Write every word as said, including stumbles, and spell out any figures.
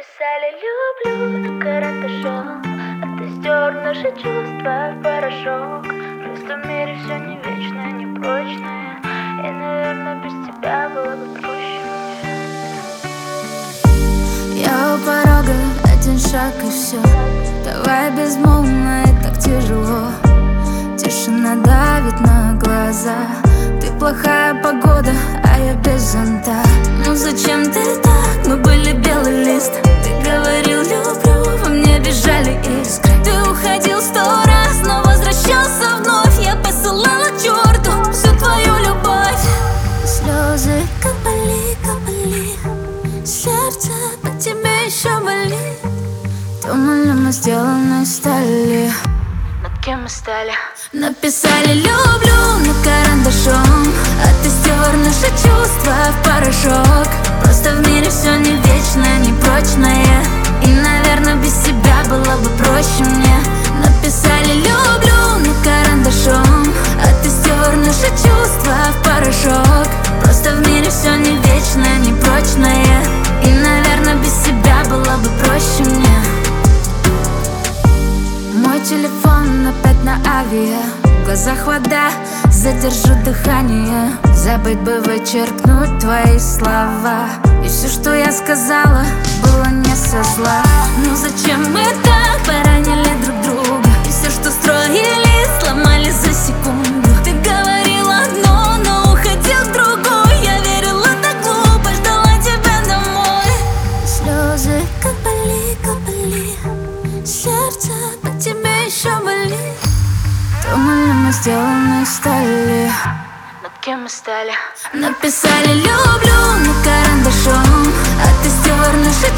Написали люблю карандашом, а ты стер наши чувства в порошок. Просто в мире все не вечное, не прочное, и, наверное, без тебя было бы проще мне. Я у порога, один шаг и все. Давай безмолвно, и так тяжело. Тишина давит на глаза. Ты плохая погода, а я без зонта. Ну зачем ты так? Мы были белый лист. Ты говорил люблю, во мне бежали искры. Ты уходил сто раз, но возвращался вновь. Я посылала к черту всю твою любовь. Слезы капали, капали. Сердце по тебе еще болит. Думали, мы сделаны из стали. Над кем мы стали? Написали люблю на карандашом, а ты стер наши чувства в порошок. Просто в мире все не вечное, не прочное, и, наверное, без тебя было бы проще мне. Написали люблю на карандашом, а ты стер наши чувства в порошок. Просто в мире все не вечное, не прочное, и, наверное, без тебя было бы проще мне. Мой телефон опять на авиа. В глазах вода, задержу дыхание. Забыть бы вычеркнуть твои слова. И все, что я сказала, было не со зла. Ну зачем мы так поранили друг друга? И все, что строили, сломали за секунду. Ты говорил одно, но уходил в другое. Я верила так глупо, ждала тебя домой. Слезы капали, капали. Сердце по тебе еще болит. Думали, мы сделаны из стали. Над кем мы стали? Написали люблю на карандашом, а ты стер наши